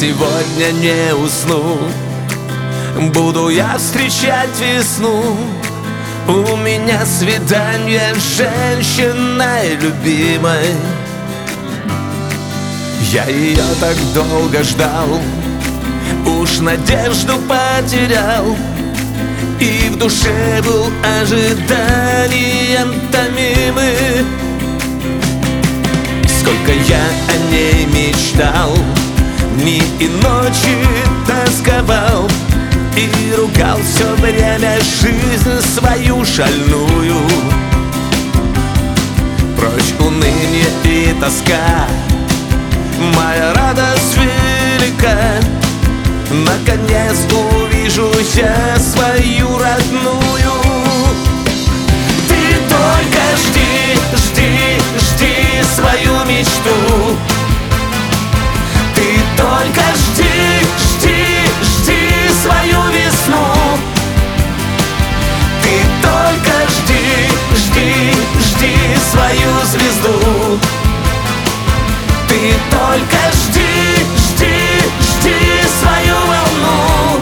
сегодня не усну, буду я встречать весну. У меня свидание с женщиной любимой. Я ее так долго ждал, уж надежду потерял, и в душе был ожиданием томимый. Сколько я о ней мечтал, дни и ночи тосковал, и ругал все время жизнь свою шальную. Прочь уныние и тоска, моя радость велика. Наконец увижу я свою родную. Ты только жди, жди, жди свою мечту. Ты только жди, жди, жди свою весну. Ты только жди, жди, жди свою звезду. Ты только жди, жди, жди свою волну.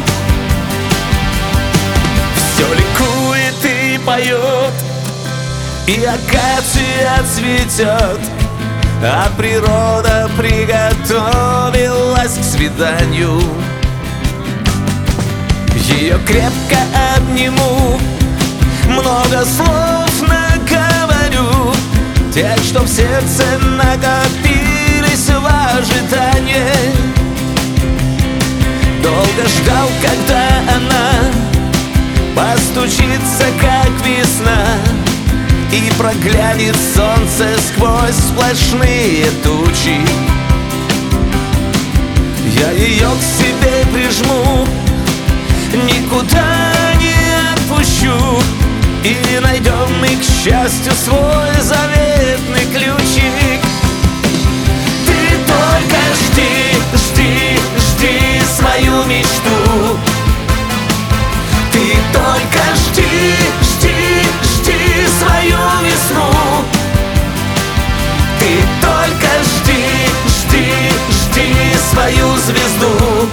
Все ликует и поет, и акация цветет, а природа приготовилась к свиданию. Ее крепко обниму, много слов наговорю, тех, что в сердце накопились в ожидании. Долго ждал, когда она постучится, как весна, и проглянет солнце сквозь сплошные тучи. Я ее к себе прижму, никуда не отпущу, и найдем мы, к счастью, свой заветный ключик. Ты только жди, жди, жди свою мечту. Ты только жди, жди, жди свою весну. Ты только жди, жди, жди свою звезду.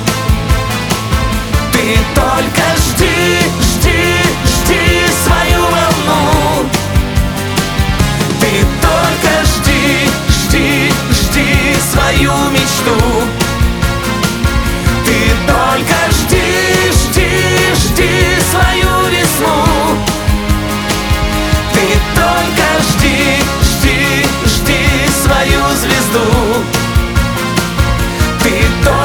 Ты только жди, жди, жди свою волну. Ты только жди, жди, жди свою мечту. Ты только жди, жди, жди свою весну. Ты только жди, жди, жди свою звезду. Ты только